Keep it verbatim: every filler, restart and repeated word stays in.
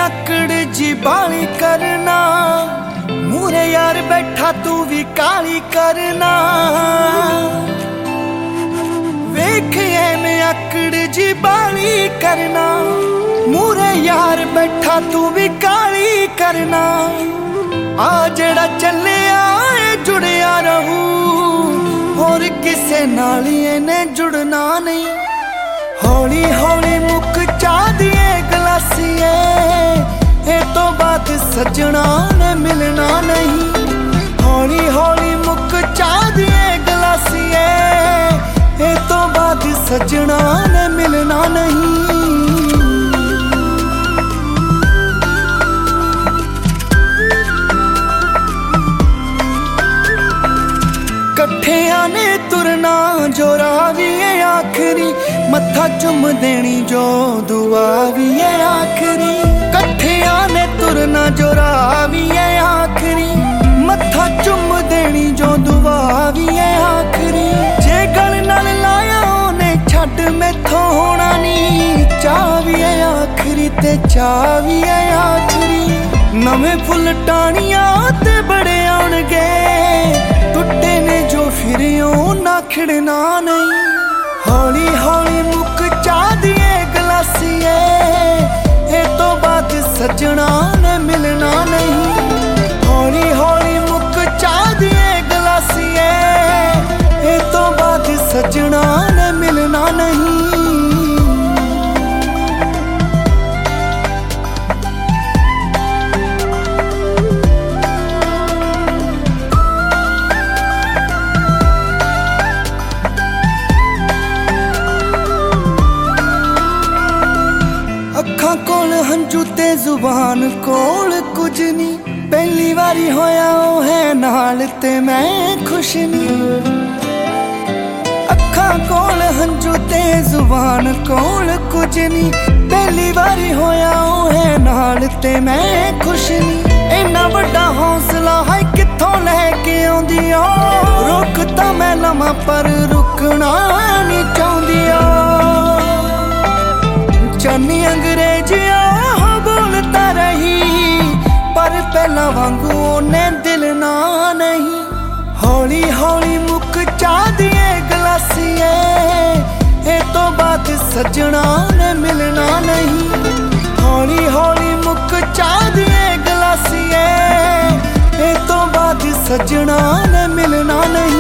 आकड़ जी बाली करना, मूरे यार बैठा तू भी काली करना। वेख में आकड़ जी बाली करना, मूरे यार बैठा तू भी काली करना। आ जड़ा चले आए जुड़िया रहू, होर किसे नाल इन्हें जुड़ना नहीं। हौली हौली मुक चाह दिए गलासिए, ए तो बाद सजना ने मिलना नहीं। हौली हौली मुक चाह दिए गलासिए, ए तो बाद सजना ने मिलना नहीं। कट्ठिया ने तुरना जो रावी है आखिरी, मत्था चुम देनी जो दुआ भी है आखिरी। कट्ठिया ने तुरना जो रावी है आखिरी, मत्था चुम देनी जो दुआ भी है आखिरी। जे गल नाल लाया ओने छड्ड मैथों होना नी, चाह भी है आखिरी ते चाह भी है आखिरी। नवे फुल टाणियां ते बड़े आउणगे, टुटे ने जो फिर ना खिड़ना नहीं। हौली हौली मुक चाह दिए गलासिए, ए तो बाद सजना ने मिलना नहीं। हौली हौली मुक चाह दिए गलासिए, ए तो बाद सजना ने मिलना नहीं। अखां कोल हंजू ते जुबान कोल कुछ नी, पहली बारी होया ओ है नाल ते मैं खुश नी। अखां कोल हंजू ते जुबान कोल कुछ नी, पहली बारी होया ओ है नाल ते मैं खुश नी। इन्ना बड़ा हौसला है कित्थों लैके आउंदी ओ, रुक तां मैं लवां पर रुकना नहीं चाहुंदी ओ। चन्नी अंग्रेजिया बोलता रही, पर पहला वांगू ओने दिल ना नहीं। हौली हौली मुक चाह दिए गलासिए, ए तो बाद सजना ने मिलना नहीं। हौली हौली मुक चाह दिए गलासिए, ए तो बाद सजना ने मिलना नहीं।